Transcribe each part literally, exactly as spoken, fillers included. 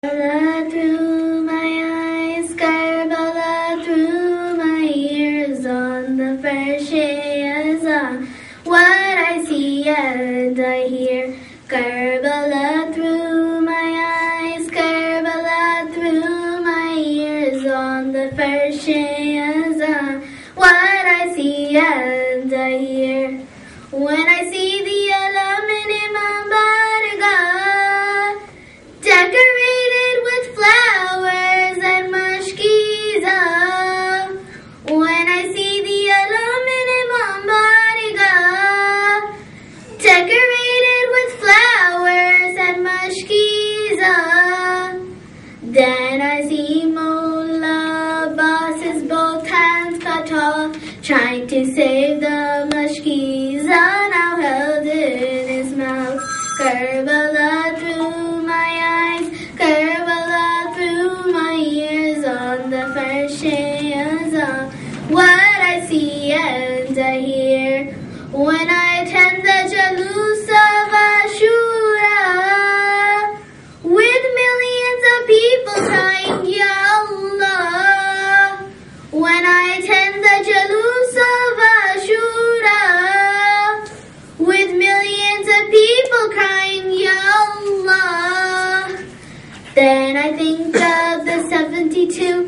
Karbala through my eyes, Karbala through my ears, on the first Shayazah, what I see and I hear. Karbala through my eyes, Karbala through my ears, on the first Shayazah, what I see and I hear. When I see the alam in Imam Bargah, decorated with flowers and mashkiza. When I see the alam in Imam Bargah, decorated with flowers and mashkiza, then I see Mullah Abbas's both hands cut off, trying to save the mashkiza now held in his mouth. Karbala through my eyes, Karbala through my ears, on the first Shayazah, what I see and I hear. When I attend the Jalus of Ashura, with millions of people crying, Ya Allah. When I attend the Jalus of Ashura, with millions of people crying, Ya Allah, then I think of the seventy-two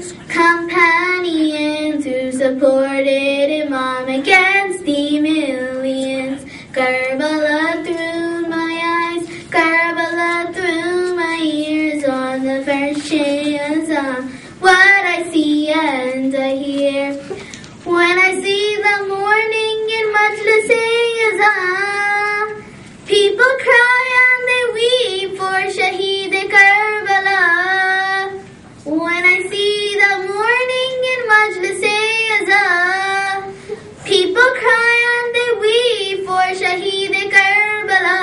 companions who supported Imam against the millions. Karbala through my eyes, Karbala through my ears, on the first Shayazah, what I see and I hear. When I see the mourning in Majlis-e-Azam, people cry and they weep for Shaheed Karbala. When I see the mourning in Majlis-e-Azam, people cry and they weep for Shaheed Karbala.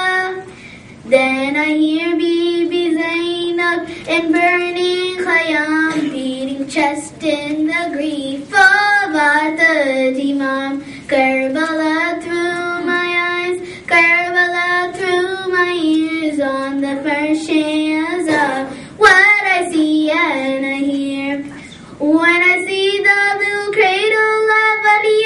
Then I hear Bibi Zainab in burning Khayyam, beating chest in the grief of Atad Imam. Karbala through my eyes, Karbala through my ears, on the first Shayazah, what I see and I hear. When I see the blue cradle of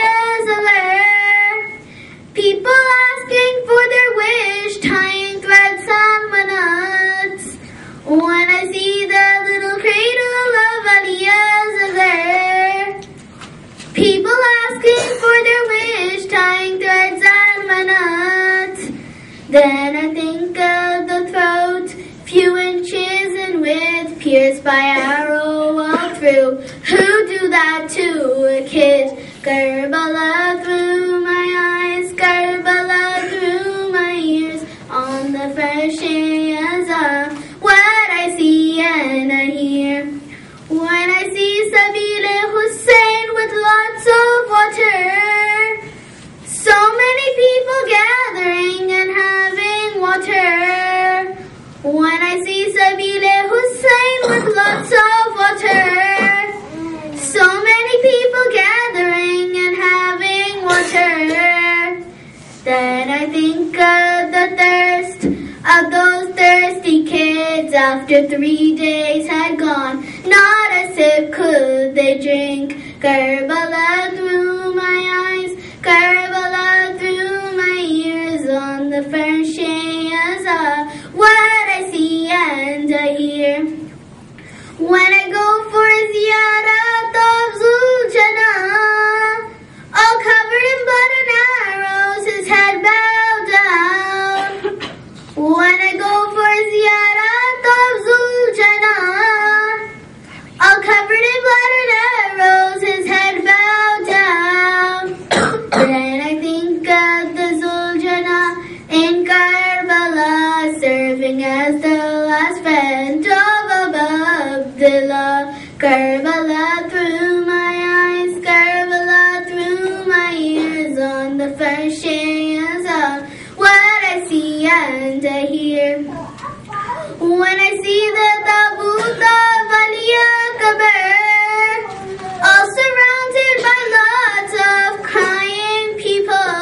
Aliyah, people asking for their wish, tying threads on manats. When I see the little cradle of Aliyah, people asking for their wish, tying threads on manats, then I think of the throat, few inches in width, pierced by arrow all through. Who do that to a kid? Karbala through my eyes, Karbala through my ears, on the first Shayazah, what I see and I hear. When I see Sabil-e-Hussein with lots of water, so many people gathering and having water. When I see Sabil-e-Hussein with lots of water, so many people gathering and having water, then I think of the thirst of those thirsty kids after three days had gone. Not a sip could they drink. Karbala through my eyes, Karbala through my ears, on the first Shayazah, what I see and I hear. When I go for a ziyarat of Zuljana, all covered in blood and arrows, his head bowed down. When I go for a ziyarat of Zuljana, all covered in blood and arrows, his head bowed down. Then I think of the Zuljana in Karbala, serving as the last friend of Abu Abdullah. Karbala through my eyes, Karbala through my ears, on the first Shayazah, what I see and I hear. When I see the Tabut of Ali Akbar, all surrounded by lots of crying people.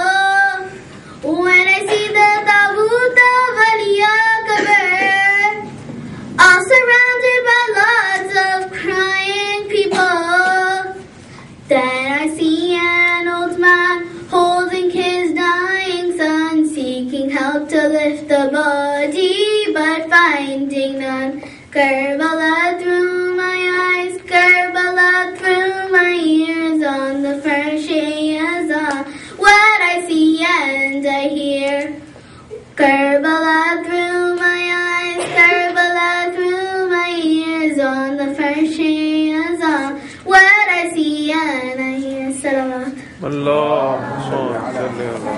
When I see the Tabut of Ali Akbar, all surrounded Then I see an old man holding his dying son, seeking help to lift the body, but finding none. Karbala through my eyes, Karbala through my ears, on the first Azan, what I see and I hear. Karbala through my eyes, Karbala through my ears, on the first Azan, what I see and I hear. Salawat. Allah.